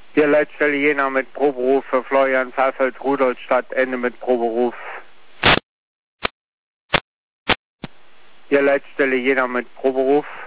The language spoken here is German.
Hier Leitstelle Jena mit Proberuf für Florian Pfeifeld, Rudolstadt, Ende mit Proberuf. Hier Leitstelle Jena mit Proberuf.